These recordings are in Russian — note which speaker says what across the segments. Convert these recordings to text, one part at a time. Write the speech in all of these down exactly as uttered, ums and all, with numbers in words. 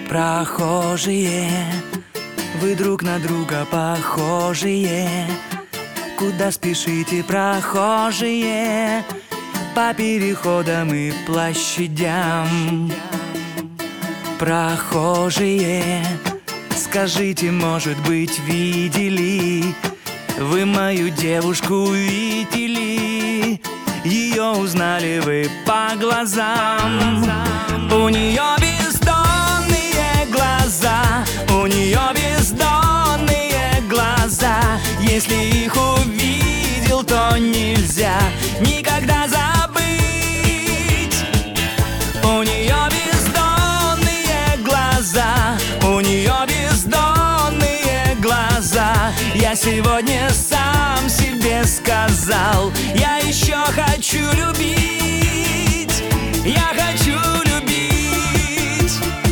Speaker 1: Прохожие, вы друг на друга похожие. Куда спешите, прохожие? По переходам и площадям. Прохожие, скажите, может быть, видели вы мою девушку, видели? Ее узнали вы по глазам. У нее бездонные глаза, у нее бездонные глаза. Если их увидел, то нельзя никогда забыть. У нее бездонные глаза, у нее бездонные глаза. Я сегодня сам себе сказал, я еще хочу любить, я хочу любить.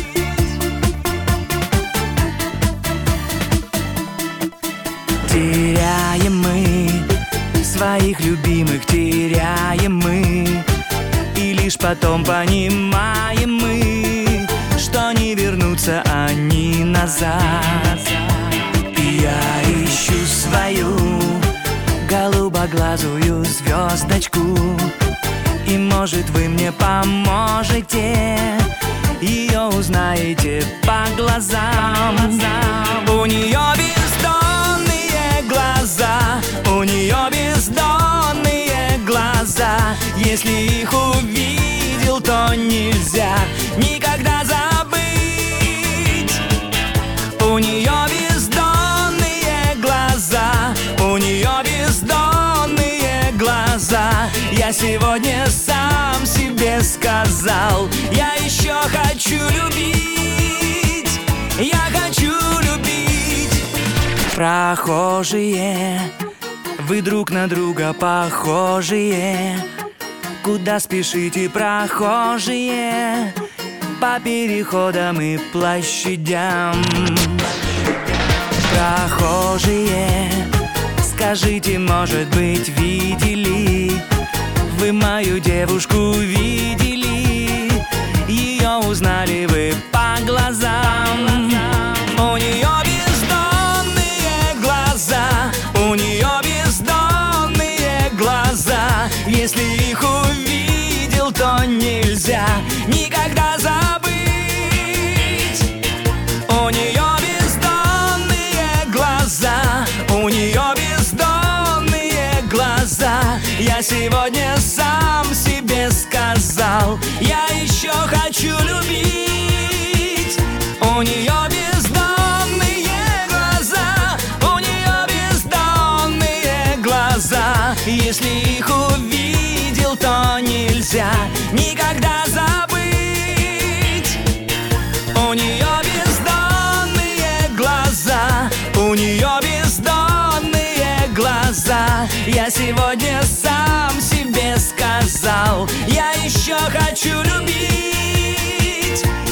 Speaker 1: Теряем мы своих любимых, теряем мы, и лишь потом понимаем мы, что не вернутся они назад. И я ищу свою голубоглазую звездочку, и может вы мне поможете, ее узнаете по глазам. У нее бездонные глаза, у нее бездонные глаза. Если их увидел, то нельзя никогда забыть. У нее бездонные глаза, у нее бездонные глаза. Я сегодня сам себе сказал, я еще хочу любить, я хочу любить. Прохожие, вы друг на друга похожие. Куда спешите, прохожие? По переходам и площадям. Прохожие, скажите, может быть, видели вы мою девушку, видели? Ее узнали вы по глазам. У нее бездонные глаза, у нее бездонные глаза. Если их увидел, то нельзя никогда забыть. У нее бездонные глаза, у нее бездонные глаза. Я сегодня сам себе сказал, я еще хочу любить. У нее бездонные глаза, у нее бездонные глаза. Если их увидел, то нельзя никогда забыть. У нее бездонные глаза, у нее бездонные глаза. Я сегодня сам себе сказал, я еще хочу любить.